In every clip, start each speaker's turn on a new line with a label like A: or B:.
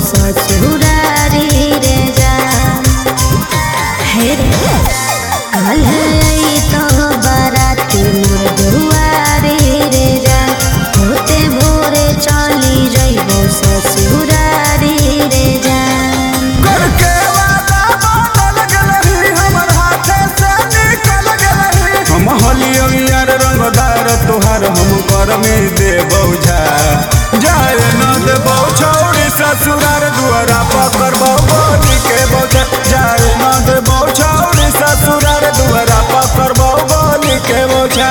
A: ससुरारी रे जा हे रे कल तो बाराती मोर दुआरी रे जा होते भोरे चली जइबो ससुरारी रे जा
B: करके वादा बनल गलही हमर हाथे से निकल गलही हम हलियो यार रंगदार तोहार हम कर में देबौ जा जाए न देबौ छौड़ी ससुरार दुआरा पकड़बौ गोली के बौछा जाए न देबौ छौड़ी ससुरार दुआरा पकड़बौ गोली के बौछा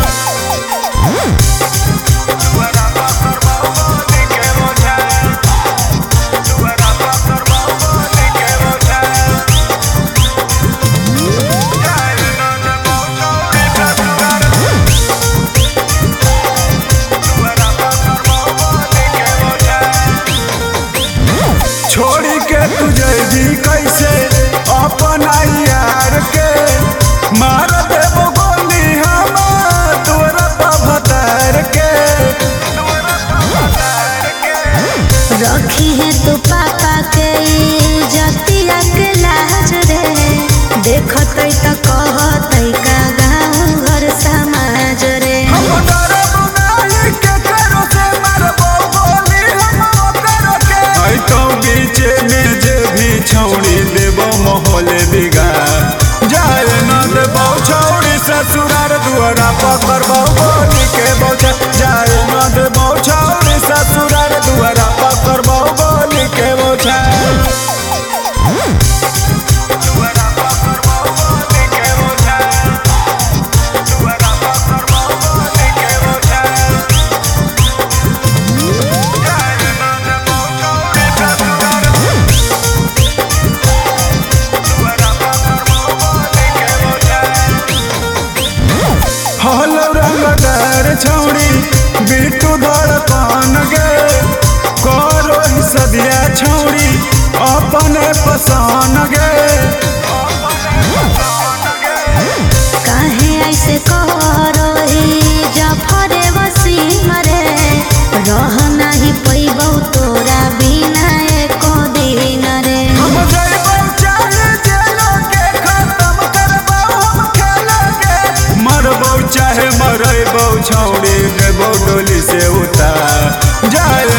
B: छोड़ी के तुझे भी कैसे अपना यार के मार देबो गोली हम तोरा भतार के
A: रखी है तू पापा के जतिया के लाज रे देखत त कहत का गाँव घर समाज रे
B: हम डरब नहीं के करो से मारबो गोली हम करो के आई तो बीचे में जे भी छौड़ी देबो मोहले बिगा जाए न देबो छौड़ी ससुरार दुआरा पकड़बो गोली के बौछा जाए न देबो छौड़ी ससुरार दुआरा पकड़बो गोली के बौछा हलो रंगदार छौड़ी बिट्टू धड़कन गे करो ही सदिया छौड़ी अपने पसंद गे
A: काहे ऐसे करो ही जफरे वसीम रे रह नहीं पैबौ तोरा बिना एको दिन रे
B: हम जइबौ चाहे जेलो के खत्म करबौ हम खेल के मरबौ चाहे मरबौ छौड़ी देबौ डोली से उतार जाए